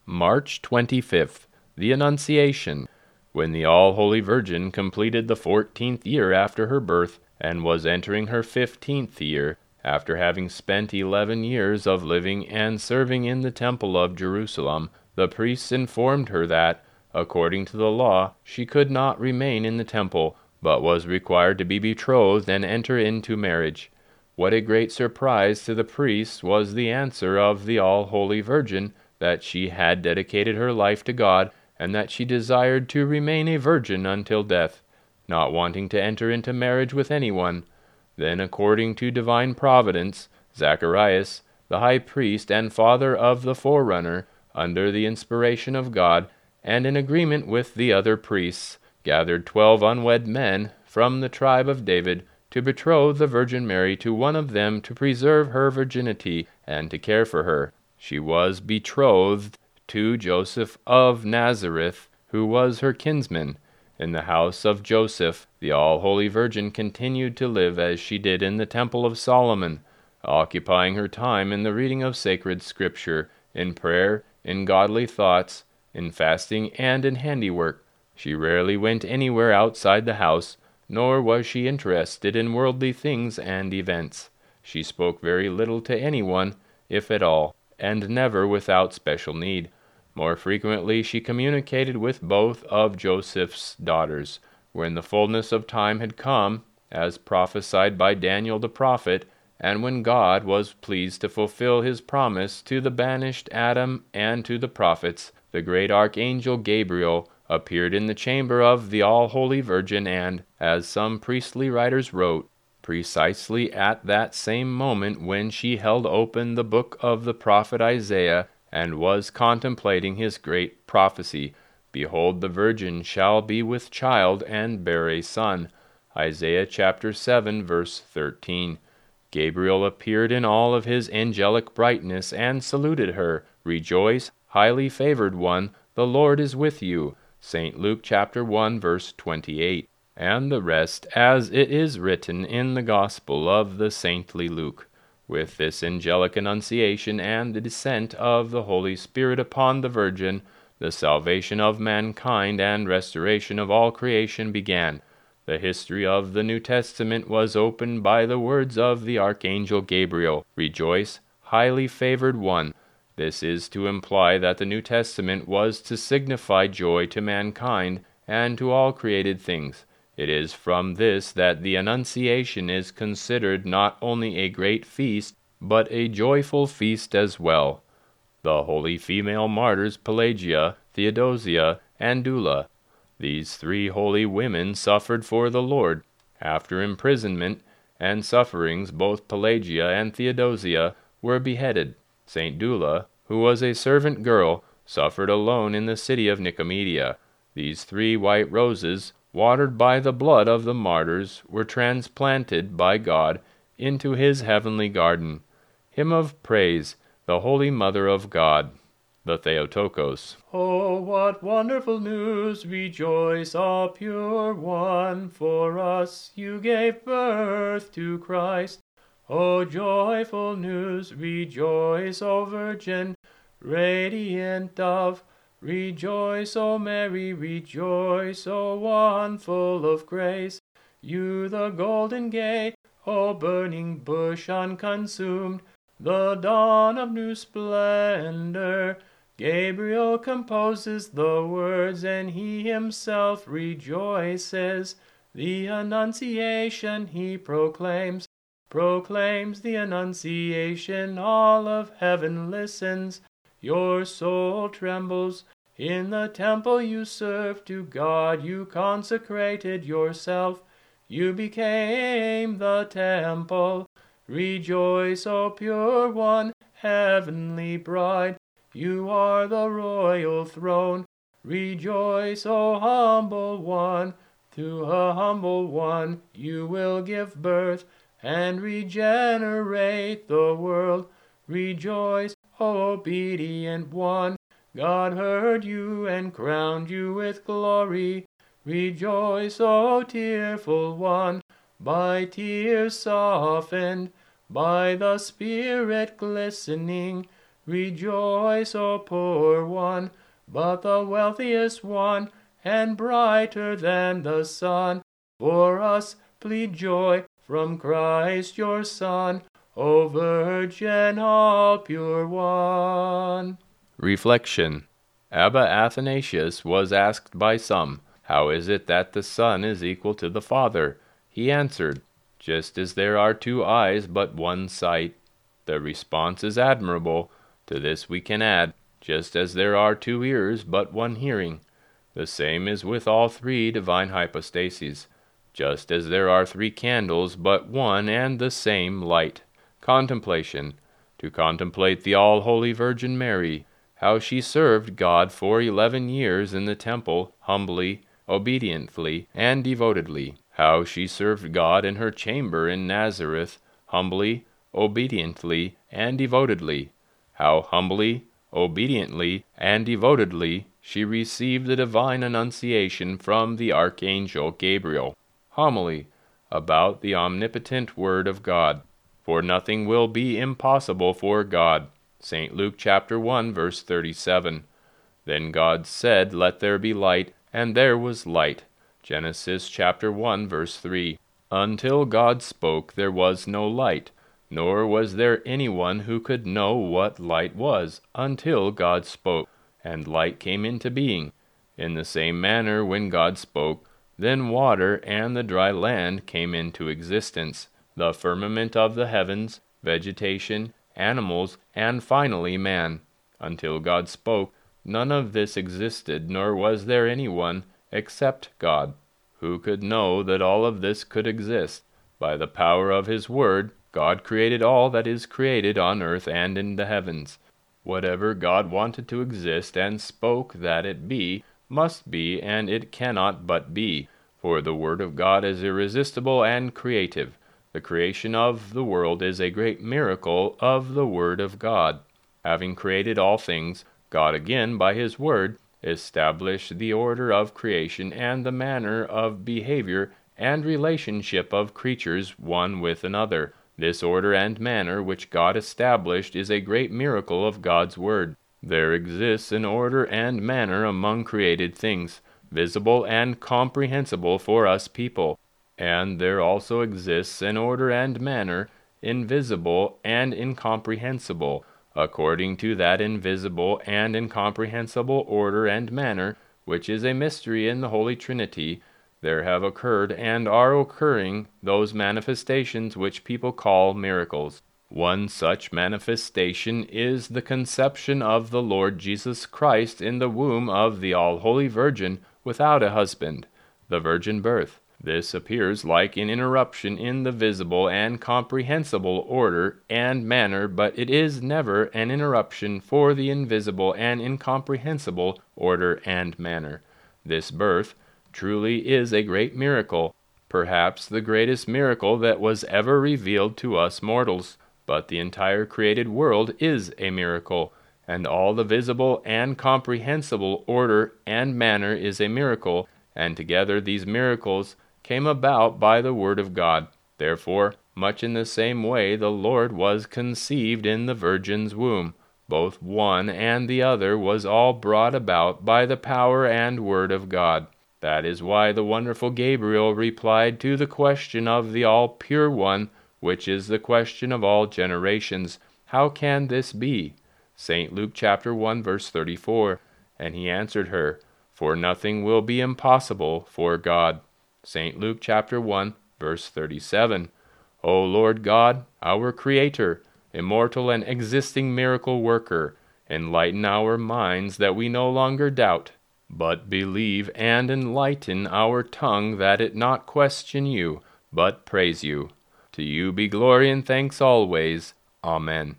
March 25th, the Annunciation, when the All-Holy Virgin completed the 14th year after her birth, and was entering her 15th year, after having spent 11 years of living and serving in the Temple of Jerusalem. The priests informed her that, according to the law, she could not remain in the temple, but was required to be betrothed and enter into marriage. What a great surprise to the priests was the answer of the All-Holy Virgin, that she had dedicated her life to God, and that she desired to remain a virgin until death, not wanting to enter into marriage with anyone. Then, according to divine providence, Zacharias, the high priest and father of the forerunner, under the inspiration of God, and in agreement with the other priests, gathered 12 unwed men from the tribe of David to betroth the Virgin Mary to one of them to preserve her virginity and to care for her. She was betrothed to Joseph of Nazareth, who was her kinsman. In the house of Joseph, the All-Holy Virgin continued to live as she did in the Temple of Solomon, occupying her time in the reading of sacred scripture, in prayer, in godly thoughts, in fasting, and in handiwork. She rarely went anywhere outside the house, nor was she interested in worldly things and events. She spoke very little to anyone, if at all, and never without special need. More frequently she communicated with both of Joseph's daughters. When the fullness of time had come, as prophesied by Daniel the prophet, and when God was pleased to fulfill his promise to the banished Adam and to the prophets, the great archangel Gabriel appeared in the chamber of the All-Holy Virgin, and, as some priestly writers wrote, precisely at that same moment when she held open the book of the prophet Isaiah, and was contemplating his great prophecy, "Behold, the virgin shall be with child and bear a son." Isaiah chapter 7, verse 13. Gabriel appeared in all of his angelic brightness and saluted her. "Rejoice, highly favored one, the Lord is with you." St. Luke chapter 1, verse 28. And the rest, as it is written in the Gospel of the saintly Luke. With this angelic annunciation and the descent of the Holy Spirit upon the Virgin, the salvation of mankind and restoration of all creation began. The history of the New Testament was opened by the words of the Archangel Gabriel, "Rejoice, highly favored one." This is to imply that the New Testament was to signify joy to mankind and to all created things. It is from this that the Annunciation is considered not only a great feast, but a joyful feast as well. The holy female martyrs Pelagia, Theodosia, and Dula. These 3 holy women suffered for the Lord. After imprisonment and sufferings, both Pelagia and Theodosia were beheaded. St. Dula, who was a servant girl, suffered alone in the city of Nicomedia. These 3 white roses, watered by the blood of the martyrs, were transplanted by God into his heavenly garden. Hymn of Praise, the Holy Mother of God, the Theotokos. Oh, what wonderful news! Rejoice, all pure one, for us you gave birth to Christ. Oh, joyful news! Rejoice, O Virgin, radiant dove. Rejoice, O Mary, rejoice, O one full of grace. You the golden gate, O burning bush unconsumed, the dawn of new splendor. Gabriel composes the words, and he himself rejoices. The Annunciation he proclaims the Annunciation, all of heaven listens. Your soul trembles. In the temple you served, to God you consecrated yourself. You became the temple. Rejoice, O pure one, heavenly bride. You are the royal throne. Rejoice, O humble one. To a humble one you will give birth and regenerate the world. Rejoice, O obedient one. God heard you and crowned you with glory. Rejoice, O tearful one, by tears softened, by the Spirit glistening. Rejoice, O poor one, but the wealthiest one, and brighter than the sun. For us plead joy from Christ your Son, O Virgin all pure one. Reflection. Abba Athanasius was asked by some, "How is it that the Son is equal to the Father?" He answered, "Just as there are two eyes but one sight." The response is admirable. To this we can add, just as there are two ears but one hearing. The same is with all three divine hypostases. Just as there are three candles but one and the same light. Contemplation. To contemplate the all-holy Virgin Mary, how she served God for 11 years in the temple, humbly, obediently, and devotedly. How she served God in her chamber in Nazareth, humbly, obediently, and devotedly. How humbly, obediently, and devotedly she received the divine annunciation from the Archangel Gabriel. Homily about the omnipotent Word of God. For nothing will be impossible for God. St. Luke chapter 1, verse 37. Then God said, "Let there be light," and there was light. Genesis chapter 1, verse 3. Until God spoke, there was no light, nor was there anyone who could know what light was, until God spoke, and light came into being. In the same manner, when God spoke, then water and the dry land came into existence, the firmament of the heavens, vegetation, animals, and finally man. Until God spoke, none of this existed, nor was there anyone except God, who could know that all of this could exist. By the power of his word, God created all that is created on earth and in the heavens. Whatever God wanted to exist and spoke that it be, must be, and it cannot but be, for the word of God is irresistible and creative. The creation of the world is a great miracle of the Word of God. Having created all things, God again, by his word, established the order of creation and the manner of behavior and relationship of creatures one with another. This order and manner which God established is a great miracle of God's word. There exists an order and manner among created things, visible and comprehensible for us people. And there also exists an order and manner, invisible and incomprehensible. According to that invisible and incomprehensible order and manner, which is a mystery in the Holy Trinity, there have occurred and are occurring those manifestations which people call miracles. One such manifestation is the conception of the Lord Jesus Christ in the womb of the All-Holy Virgin without a husband, the virgin birth. This appears like an interruption in the visible and comprehensible order and manner, but it is never an interruption for the invisible and incomprehensible order and manner. This birth truly is a great miracle, perhaps the greatest miracle that was ever revealed to us mortals. But the entire created world is a miracle, and all the visible and comprehensible order and manner is a miracle, and together these miracles came about by the word of God. Therefore, much in the same way the Lord was conceived in the Virgin's womb. Both one and the other was all brought about by the power and word of God. That is why the wonderful Gabriel replied to the question of the all-pure one, which is the question of all generations, "How can this be?" St. Luke chapter 1, verse 34. And he answered her, "For nothing will be impossible for God." St. Luke chapter 1, verse 37. O Lord God, our Creator, immortal and existing miracle worker, enlighten our minds that we no longer doubt, but believe, and enlighten our tongue that it not question you, but praise you. To you be glory and thanks always. Amen.